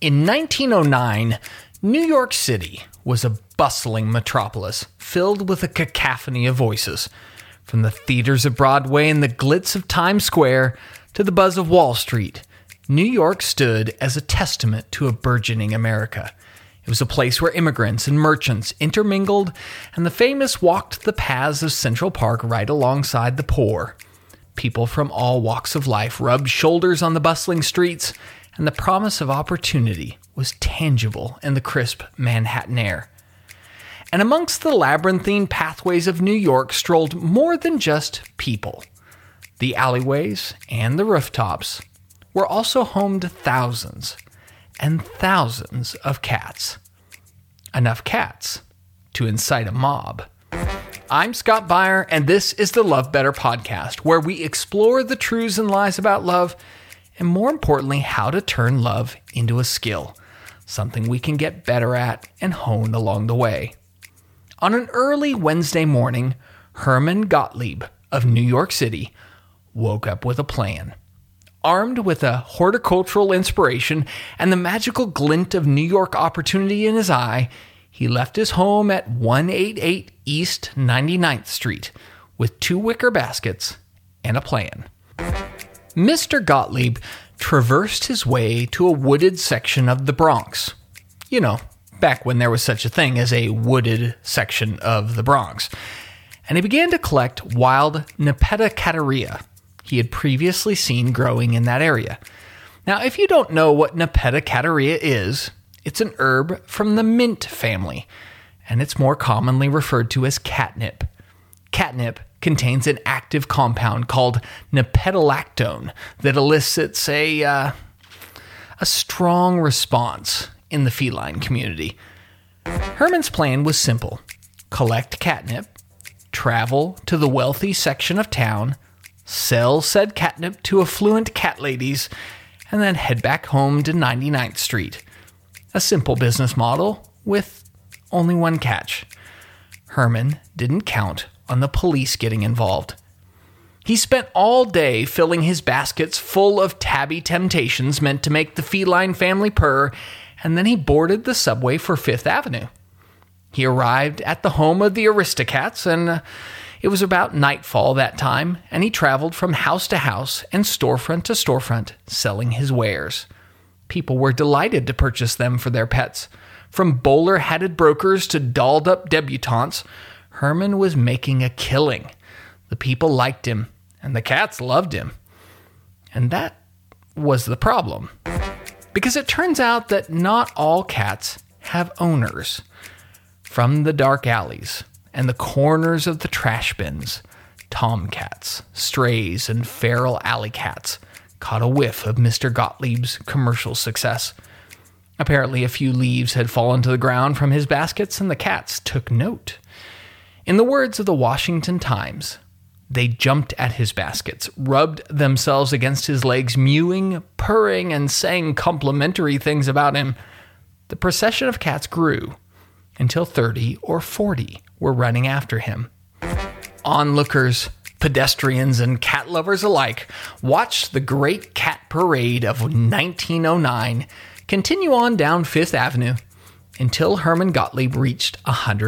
In 1909, New York City was a bustling metropolis filled with a cacophony of voices. From the theaters of Broadway and the glitz of Times Square to the buzz of Wall Street, New York stood as a testament to a burgeoning America. It was a place where immigrants and merchants intermingled, and the famous walked the paths of Central Park right alongside the poor. People from all walks of life rubbed shoulders on the bustling streets, and the promise of opportunity was tangible in the crisp Manhattan air. And amongst the labyrinthine pathways of New York strolled more than just people. The alleyways and the rooftops were also home to thousands and thousands of cats. Enough cats to incite a mob. I'm Scott Beyer, and this is the Love Better podcast, where we explore the truths and lies about love, and more importantly, how to turn love into a skill, something we can get better at and hone along the way. On an early Wednesday morning, Herman Gottlieb of New York City woke up with a plan. Armed with a horticultural inspiration and the magical glint of New York opportunity in his eye, he left his home at 188 East 99th Street with 2 wicker baskets and a plan. Mr. Gottlieb traversed his way to a wooded section of the Bronx. You know, back when there was such a thing as a wooded section of the Bronx. And he began to collect wild Nepeta cattaria he had previously seen growing in that area. Now, if you don't know what Nepeta cattaria is, it's an herb from the mint family, and it's more commonly referred to as catnip. Catnip contains an active compound called nepetalactone that elicits a strong response in the feline community. Herman's plan was simple: collect catnip, travel to the wealthy section of town, sell said catnip to affluent cat ladies, and then head back home to 99th Street. A simple business model with only one catch. Herman didn't count on the police getting involved. He spent all day filling his baskets full of tabby temptations meant to make the feline family purr, and then he boarded the subway for Fifth Avenue. He arrived at the home of the Aristocats, and it was about nightfall that time, and he traveled from house to house and storefront to storefront selling his wares. People were delighted to purchase them for their pets. From bowler-hatted brokers to dolled-up debutantes, Herman was making a killing. The people liked him, and the cats loved him. And that was the problem. Because it turns out that not all cats have owners. From the dark alleys and the corners of the trash bins, tomcats, strays, and feral alley cats caught a whiff of Mr. Gottlieb's commercial success. Apparently, a few leaves had fallen to the ground from his baskets, and the cats took note. In the words of the Washington Times, they jumped at his baskets, rubbed themselves against his legs, mewing, purring, and saying complimentary things about him. The procession of cats grew until 30 or 40 were running after him. Onlookers, pedestrians, and cat lovers alike watched the great cat parade of 1909 continue on down Fifth Avenue until Herman Gottlieb reached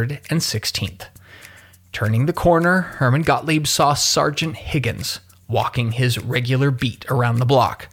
116th. Turning the corner, Herman Gottlieb saw Sergeant Higgins walking his regular beat around the block.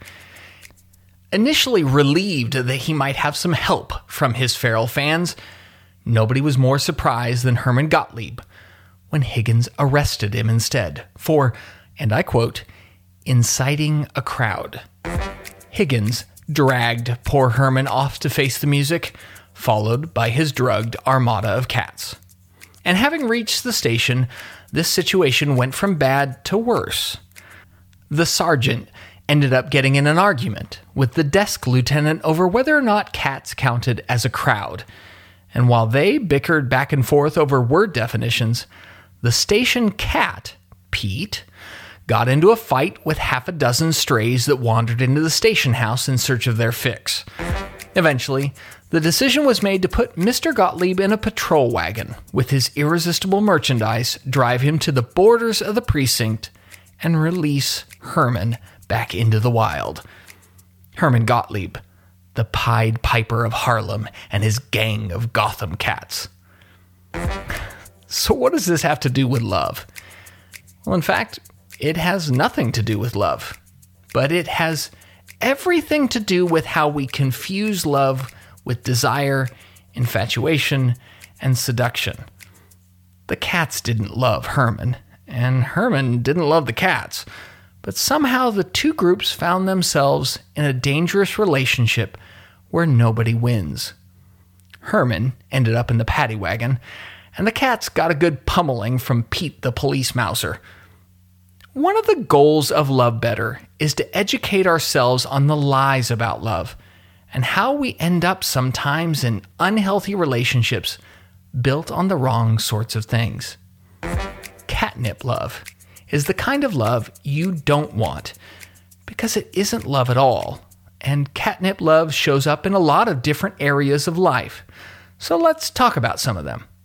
Initially relieved that he might have some help from his feral fans, nobody was more surprised than Herman Gottlieb when Higgins arrested him instead for, and I quote, inciting a crowd. Higgins dragged poor Herman off to face the music, followed by his drugged armada of cats. And having reached the station, this situation went from bad to worse. The sergeant ended up getting in an argument with the desk lieutenant over whether or not cats counted as a crowd. And while they bickered back and forth over word definitions, the station cat, Pete, got into a fight with half a dozen strays that wandered into the station house in search of their fix. Eventually, the decision was made to put Mr. Gottlieb in a patrol wagon with his irresistible merchandise, drive him to the borders of the precinct, and release Herman back into the wild. Herman Gottlieb, the Pied Piper of Harlem and his gang of Gotham cats. So what does this have to do with love? Well, in fact, it has nothing to do with love, but it has everything to do with how we confuse love with desire, infatuation, and seduction. The cats didn't love Herman, and Herman didn't love the cats, but somehow the two groups found themselves in a dangerous relationship where nobody wins. Herman ended up in the paddy wagon, and the cats got a good pummeling from Pete the police mouser. One of the goals of Love Better is to educate ourselves on the lies about love and how we end up sometimes in unhealthy relationships built on the wrong sorts of things. Catnip love is the kind of love you don't want because it isn't love at all, and catnip love shows up in a lot of different areas of life. So let's talk about some of them.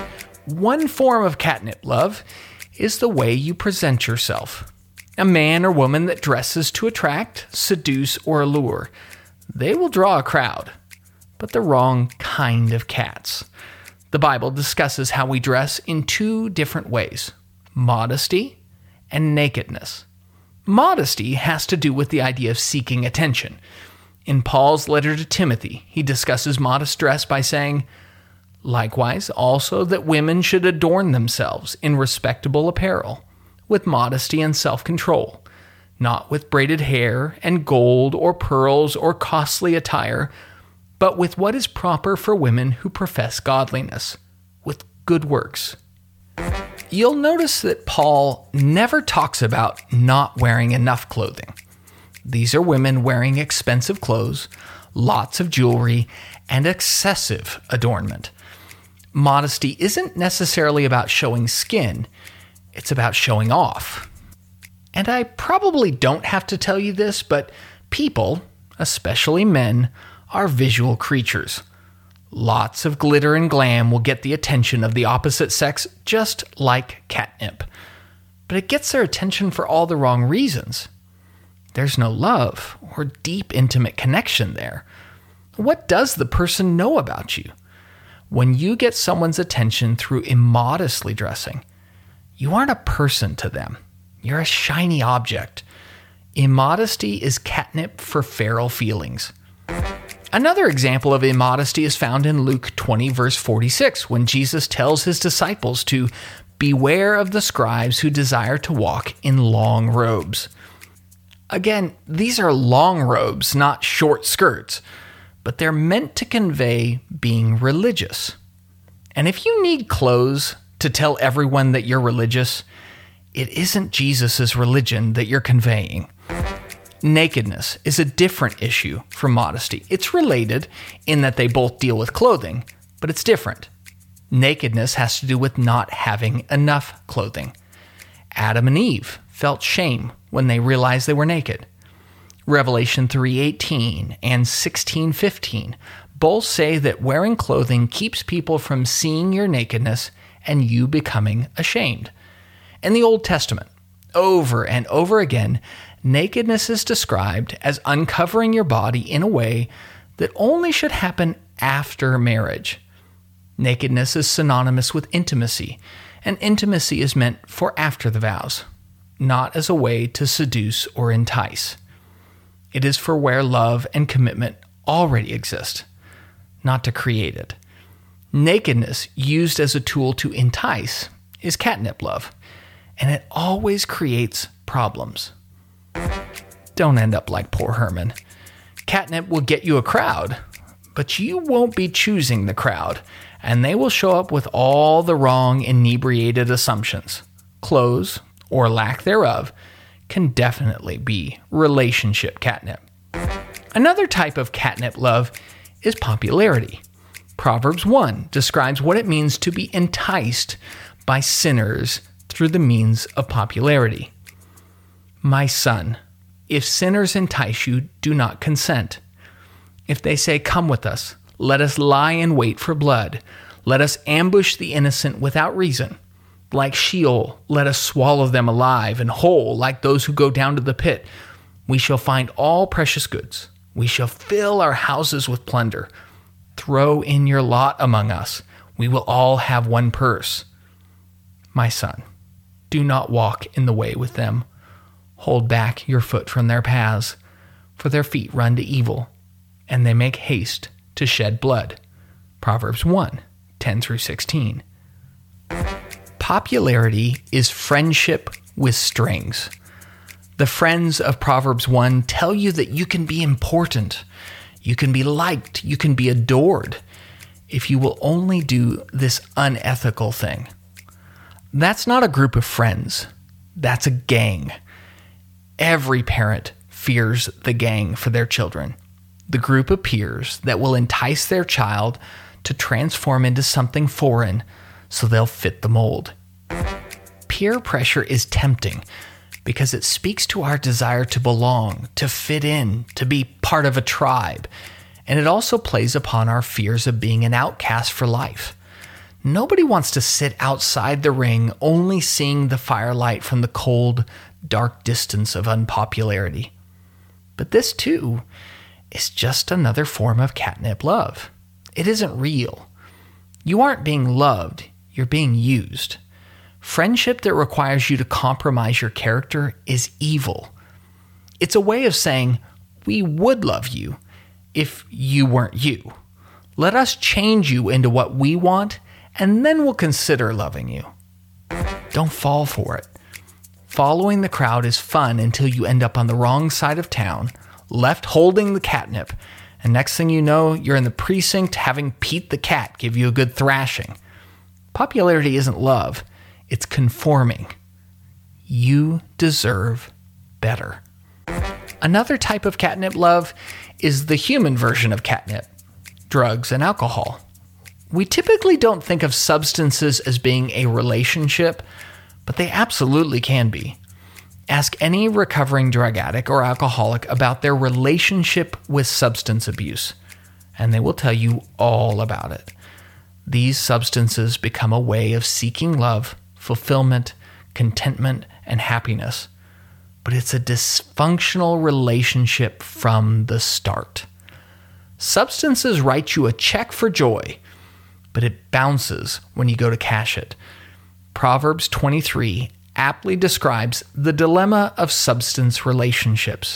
One form of catnip love is the way you present yourself. A man or woman that dresses to attract, seduce, or allure. They will draw a crowd, but the wrong kind of cats. The Bible discusses how we dress in two different ways: modesty and nakedness. Modesty has to do with the idea of seeking attention. In Paul's letter to Timothy, he discusses modest dress by saying, "Likewise, also that women should adorn themselves in respectable apparel, with modesty and self-control, not with braided hair and gold or pearls or costly attire, but with what is proper for women who profess godliness, with good works." You'll notice that Paul never talks about not wearing enough clothing. These are women wearing expensive clothes, lots of jewelry, and excessive adornment. Modesty isn't necessarily about showing skin, it's about showing off. And I probably don't have to tell you this, but people, especially men, are visual creatures. Lots of glitter and glam will get the attention of the opposite sex, just like catnip. But it gets their attention for all the wrong reasons. There's no love or deep, intimate connection there. What does the person know about you? When you get someone's attention through immodestly dressing, you aren't a person to them. You're a shiny object. Immodesty is catnip for feral feelings. Another example of immodesty is found in Luke 20, verse 46, when Jesus tells his disciples to beware of the scribes who desire to walk in long robes. Again, these are long robes, not short skirts, but they're meant to convey being religious. And if you need clothes to tell everyone that you're religious, it isn't Jesus' religion that you're conveying. Nakedness is a different issue from modesty. It's related in that they both deal with clothing, but it's different. Nakedness has to do with not having enough clothing. Adam and Eve felt shame when they realized they were naked. Revelation 3:18 and 16:15 both say that wearing clothing keeps people from seeing your nakedness and you becoming ashamed. In the Old Testament, over and over again, nakedness is described as uncovering your body in a way that only should happen after marriage. Nakedness is synonymous with intimacy, and intimacy is meant for after the vows, not as a way to seduce or entice. It is for where love and commitment already exist, not to create it. Nakedness used as a tool to entice is catnip love, and it always creates problems. Don't end up like poor Herman. Catnip will get you a crowd, but you won't be choosing the crowd, and they will show up with all the wrong inebriated assumptions. Clothes, or lack thereof, can definitely be relationship catnip. Another type of catnip love is popularity. Proverbs 1 describes what it means to be enticed by sinners through the means of popularity. My son, if sinners entice you, do not consent. If they say, come with us, let us lie in wait for blood. Let us ambush the innocent without reason. Like Sheol, let us swallow them alive, and whole, like those who go down to the pit. We shall find all precious goods. We shall fill our houses with plunder. Throw in your lot among us. We will all have one purse. My son, do not walk in the way with them. Hold back your foot from their paths, for their feet run to evil, and they make haste to shed blood. Proverbs 1:10-16. Popularity is friendship with strings. The friends of Proverbs 1 tell you that you can be important, you can be liked, you can be adored, if you will only do this unethical thing. That's not a group of friends. That's a gang. Every parent fears the gang for their children, the group of peers that will entice their child to transform into something foreign so they'll fit the mold. Peer pressure is tempting because it speaks to our desire to belong, to fit in, to be part of a tribe, and it also plays upon our fears of being an outcast for life. Nobody wants to sit outside the ring only seeing the firelight from the cold, dark distance of unpopularity. But this, too, is just another form of catnip love. It isn't real. You aren't being loved, you're being used. Friendship that requires you to compromise your character is evil. It's a way of saying, we would love you if you weren't you. Let us change you into what we want, and then we'll consider loving you. Don't fall for it. Following the crowd is fun until you end up on the wrong side of town, left holding the catnip, and next thing you know, you're in the precinct having Pete the cat give you a good thrashing. Popularity isn't love, it's conforming. You deserve better. Another type of catnip love is the human version of catnip, drugs and alcohol. We typically don't think of substances as being a relationship, but they absolutely can be. Ask any recovering drug addict or alcoholic about their relationship with substance abuse, and they will tell you all about it. These substances become a way of seeking love, fulfillment, contentment, and happiness. But it's a dysfunctional relationship from the start. Substances write you a check for joy, but it bounces when you go to cash it. Proverbs 23 aptly describes the dilemma of substance relationships.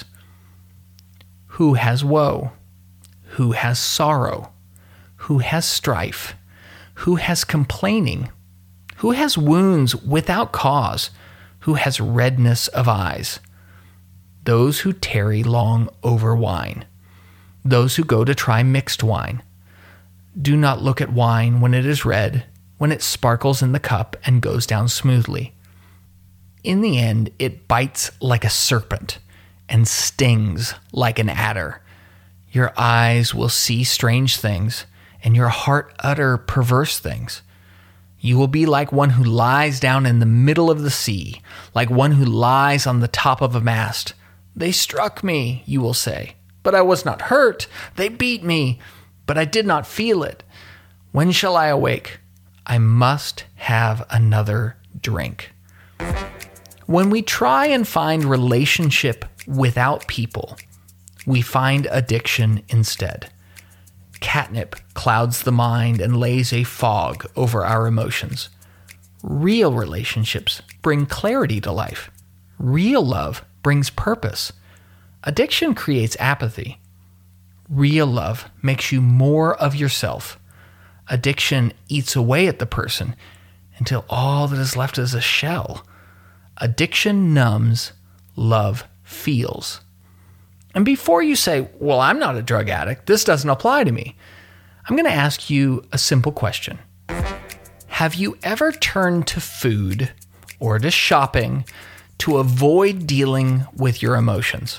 Who has woe? Who has sorrow? Who has strife? Who has complaining? Who has wounds without cause? Who has redness of eyes? Those who tarry long over wine. Those who go to try mixed wine. Do not look at wine when it is red, when it sparkles in the cup and goes down smoothly. In the end, it bites like a serpent and stings like an adder. Your eyes will see strange things, and your heart utter perverse things. You will be like one who lies down in the middle of the sea, like one who lies on the top of a mast. They struck me, you will say, but I was not hurt. They beat me, but I did not feel it. When shall I awake? I must have another drink. When we try and find relationship without people, we find addiction instead. Catnip clouds the mind and lays a fog over our emotions. Real relationships bring clarity to life. Real love brings purpose. Addiction creates apathy. Real love makes you more of yourself. Addiction eats away at the person until all that is left is a shell. Addiction numbs, love feels. And before you say, well, I'm not a drug addict, this doesn't apply to me, I'm going to ask you a simple question. Have you ever turned to food or to shopping to avoid dealing with your emotions?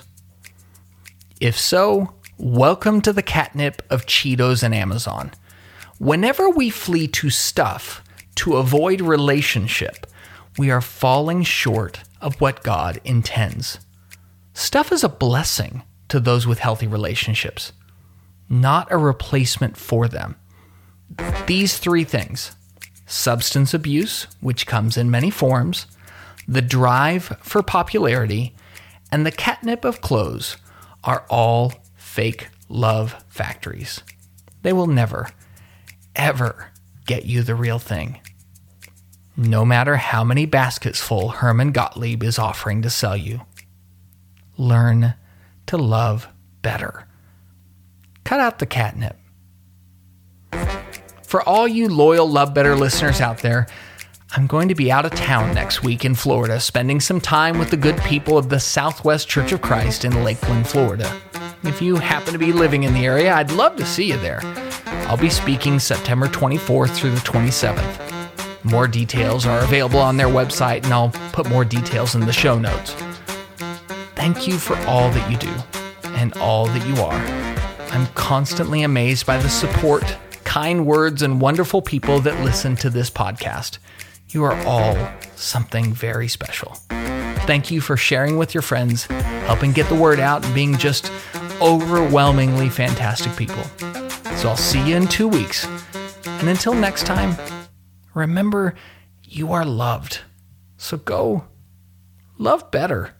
If so, welcome to the catnip of Cheetos and Amazon. Whenever we flee to stuff to avoid relationship, we are falling short of what God intends. Stuff is a blessing to those with healthy relationships, not a replacement for them. These three things, substance abuse, which comes in many forms, the drive for popularity, and the catnip of clothes, are all fake love factories. They will never, ever get you the real thing. No matter how many baskets full Herman Gottlieb is offering to sell you. Learn to love better. Cut out the catnip. For all you loyal Love Better listeners out there, I'm going to be out of town next week in Florida, spending some time with the good people of the Southwest Church of Christ in Lakeland, Florida. If you happen to be living in the area, I'd love to see you there. I'll be speaking September 24th through the 27th. More details are available on their website, and I'll put more details in the show notes. Thank you for all that you do and all that you are. I'm constantly amazed by the support, kind words, and wonderful people that listen to this podcast. You are all something very special. Thank you for sharing with your friends, helping get the word out, and being just overwhelmingly fantastic people. So I'll see you in 2 weeks. And until next time, remember, you are loved. So go love better.